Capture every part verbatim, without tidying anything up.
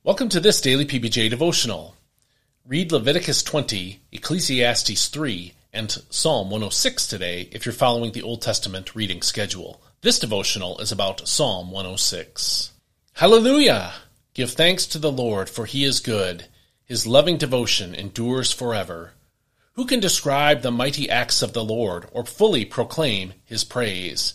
Welcome to this daily P B J devotional. Read Leviticus twenty, Ecclesiastes three, and Psalm one oh six today if you're following the Old Testament reading schedule. This devotional is about Psalm one oh six. Hallelujah! Give thanks to the Lord, for he is good. His loving devotion endures forever. Who can describe the mighty acts of the Lord or fully proclaim his praise?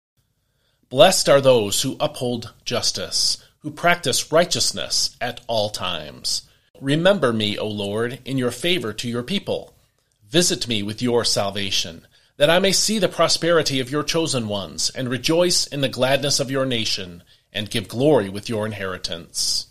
Blessed are those who uphold justice, who practice righteousness at all times. Remember me, O Lord, in your favor to your people. Visit me with your salvation, that I may see the prosperity of your chosen ones, and rejoice in the gladness of your nation, and give glory with your inheritance.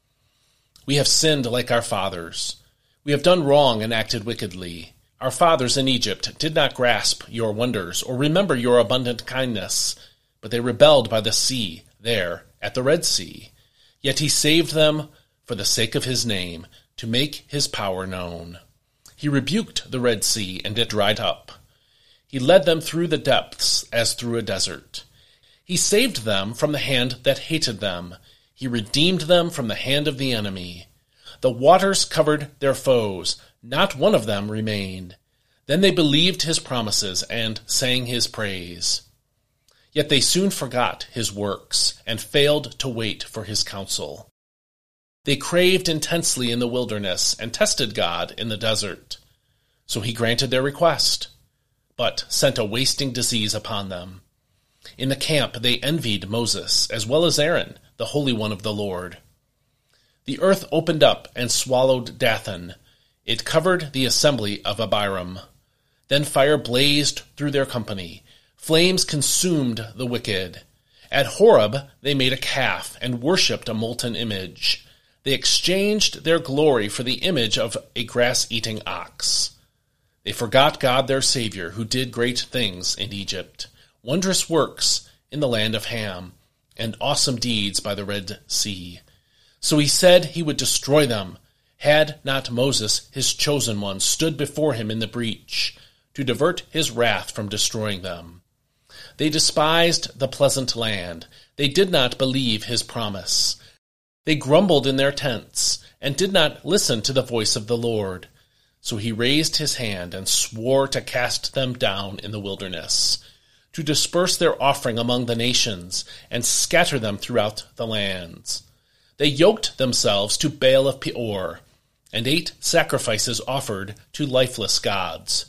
We have sinned like our fathers. We have done wrong and acted wickedly. Our fathers in Egypt did not grasp your wonders or remember your abundant kindness, but they rebelled by the sea, there, at the Red Sea. Yet he saved them for the sake of his name, to make his power known. He rebuked the Red Sea, and it dried up. He led them through the depths as through a desert. He saved them from the hand that hated them. He redeemed them from the hand of the enemy. The waters covered their foes. Not one of them remained. Then they believed his promises and sang his praise. Yet they soon forgot his works and failed to wait for his counsel. They craved intensely in the wilderness and tested God in the desert. So he granted their request, but sent a wasting disease upon them. In the camp they envied Moses, as well as Aaron, the Holy One of the Lord. The earth opened up and swallowed Dathan. It covered the assembly of Abiram. Then fire blazed through their company. Flames consumed the wicked. At Horeb they made a calf and worshipped a molten image. They exchanged their glory for the image of a grass-eating ox. They forgot God their Savior, who did great things in Egypt, wondrous works in the land of Ham, and awesome deeds by the Red Sea. So he said he would destroy them, had not Moses, his chosen one, stood before him in the breach, to divert his wrath from destroying them. They despised the pleasant land. They did not believe his promise. They grumbled in their tents, and did not listen to the voice of the Lord. So he raised his hand and swore to cast them down in the wilderness, to disperse their offering among the nations, and scatter them throughout the lands. They yoked themselves to Baal of Peor, and ate sacrifices offered to lifeless gods.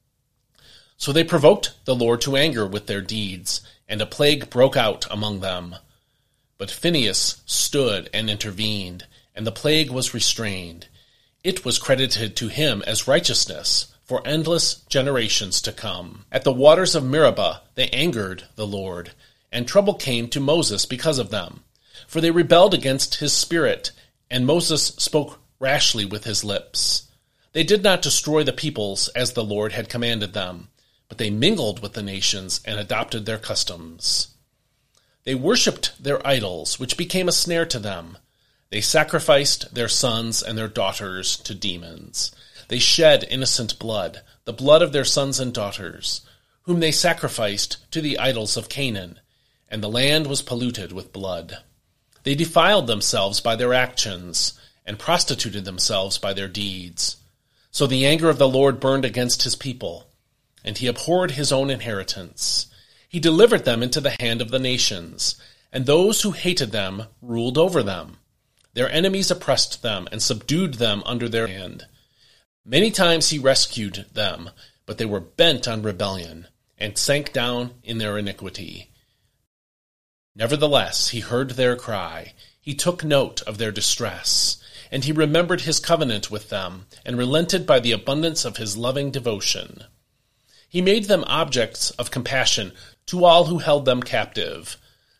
So they provoked the Lord to anger with their deeds, and a plague broke out among them. But Phinehas stood and intervened, and the plague was restrained. It was credited to him as righteousness for endless generations to come. At the waters of Meribah they angered the Lord, and trouble came to Moses because of them. For they rebelled against his spirit, and Moses spoke rashly with his lips. They did not destroy the peoples as the Lord had commanded them, but they mingled with the nations and adopted their customs. They worshipped their idols, which became a snare to them. They sacrificed their sons and their daughters to demons. They shed innocent blood, the blood of their sons and daughters, whom they sacrificed to the idols of Canaan, and the land was polluted with blood. They defiled themselves by their actions, and prostituted themselves by their deeds. So the anger of the Lord burned against his people, and he abhorred his own inheritance. He delivered them into the hand of the nations, and those who hated them ruled over them. Their enemies oppressed them and subdued them under their hand. Many times he rescued them, but they were bent on rebellion, and sank down in their iniquity. Nevertheless, he heard their cry. He took note of their distress, and he remembered his covenant with them, and relented by the abundance of his loving devotion. He made them objects of compassion to all who held them captive.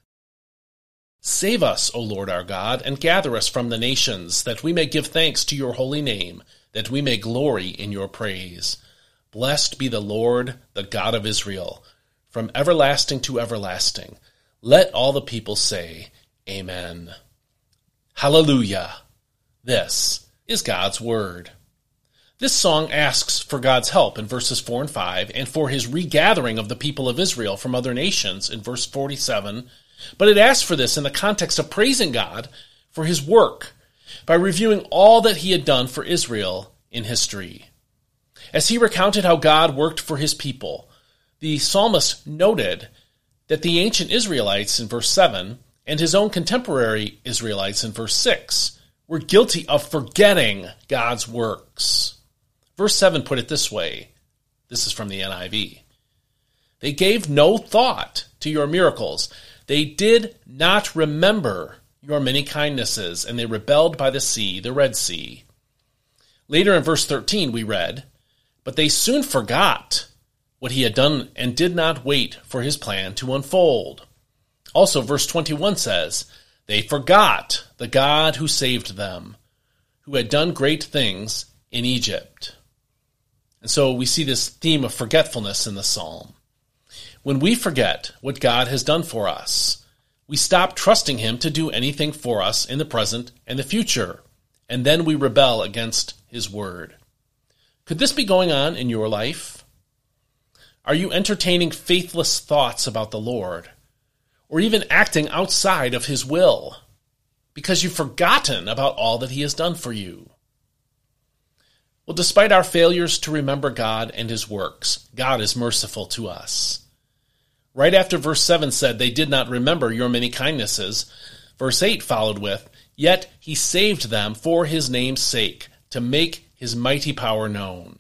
Save us, O Lord our God, and gather us from the nations, that we may give thanks to your holy name, that we may glory in your praise. Blessed be the Lord, the God of Israel, from everlasting to everlasting. Let all the people say, Amen. Hallelujah. This is God's Word. This song asks for God's help in verses four and five, and for his regathering of the people of Israel from other nations in verse forty-seven, but it asks for this in the context of praising God for his work by reviewing all that he had done for Israel in history. As he recounted how God worked for his people, the psalmist noted that the ancient Israelites in verse seven and his own contemporary Israelites in verse six were guilty of forgetting God's works. Verse seven put it this way. This is from the N I V. They gave no thought to your miracles. They did not remember your many kindnesses, and they rebelled by the sea, the Red Sea. Later in verse thirteen we read, but they soon forgot what he had done and did not wait for his plan to unfold. Also, verse twenty-one says, they forgot the God who saved them, who had done great things in Egypt. And so we see this theme of forgetfulness in the psalm. When we forget what God has done for us, we stop trusting him to do anything for us in the present and the future, and then we rebel against his word. Could this be going on in your life? Are you entertaining faithless thoughts about the Lord, or even acting outside of his will, because you've forgotten about all that he has done for you? Well, despite our failures to remember God and his works, God is merciful to us. Right after verse seven said, they did not remember your many kindnesses, verse eight followed with, yet he saved them for his name's sake, to make his mighty power known.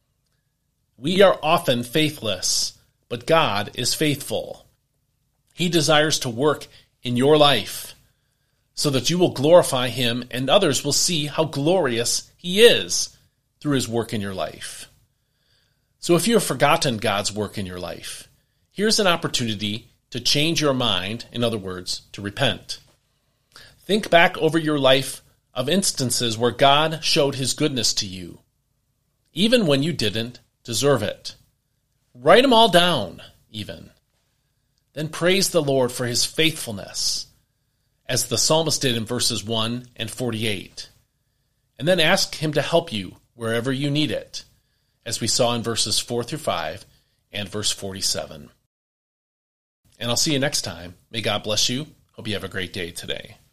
We are often faithless, but God is faithful. He desires to work in your life so that you will glorify him and others will see how glorious he is through his work in your life. So if you have forgotten God's work in your life, here's an opportunity to change your mind, in other words, to repent. Think back over your life of instances where God showed his goodness to you, even when you didn't deserve it. Write them all down, even. Then praise the Lord for his faithfulness, as the psalmist did in verses one and forty-eight. And then ask him to help you wherever you need it, as we saw in verses four through five and verse forty-seven. And I'll see you next time. May God bless you. Hope you have a great day today.